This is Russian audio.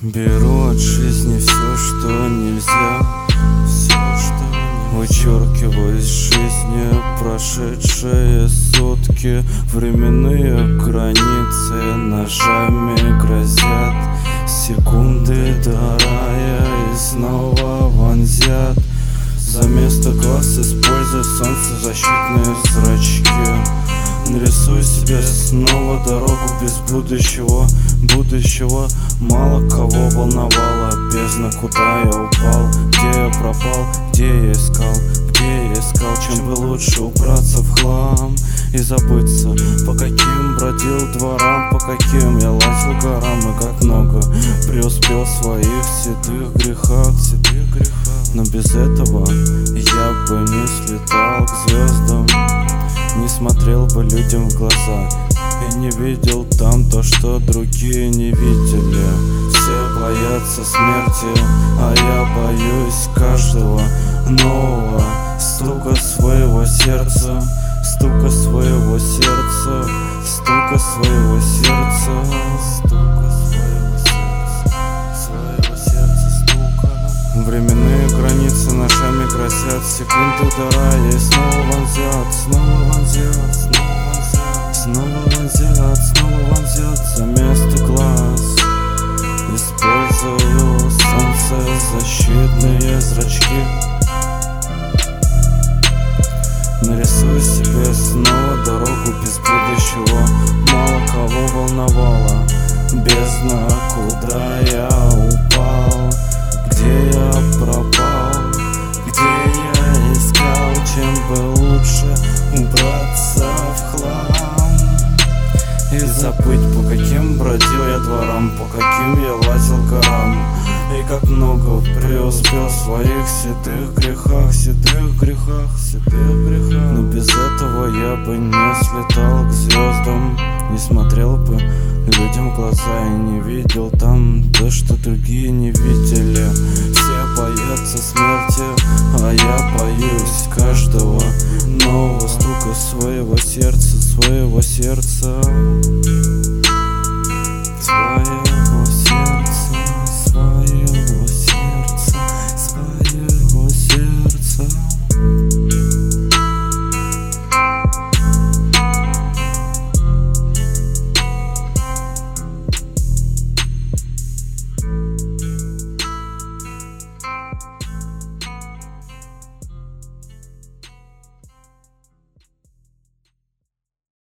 Беру от жизни все, что нельзя, вычеркиваю из жизни прошедшие сутки. Временные границы ножами грозят, секунды до рая и снова вонзят. За место глаз используя солнцезащитные зрачки. Нарисуй себе снова дорогу без будущего. Будущего мало кого волновало. Бездна, куда я упал, где я пропал, где я искал, где я искал. Чем бы лучше убраться в хлам и забыться, по каким бродил дворам, по каким я лазил горам. И как много преуспел в своих седых грехах. Но без этого я бы не слетал к звездам, не смотрел бы людям в глаза и не видел там то, что другие не видели. Все боятся смерти, а я боюсь каждого нового стука своего сердца, стука своего сердца, стука своего сердца, стука своего сердца, своего сердца стука. Временные границы ножами грозят, секунды до рая и снова вонзят, снова вонзят, снова вонзят, снова вонзят за место глаз. Использую солнцезащитные зрачки. Нарисую себе снова дорогу без будущего. Мало кого волновало бездна, куда я упал, где я пропал, где я искал. Чем бы лучше убраться в хлам и забыть, по каким бродил я дворам, по каким я лазил горам. И как много преуспел в своих седых грехах, седых грехах, седых грехах. Но без этого я бы не слетал к звездам, не смотрел бы людям в глаза и не видел там то, что другие не видели. Все боятся смерти, а я боюсь каждого нового стука своего сердца, своего сердца.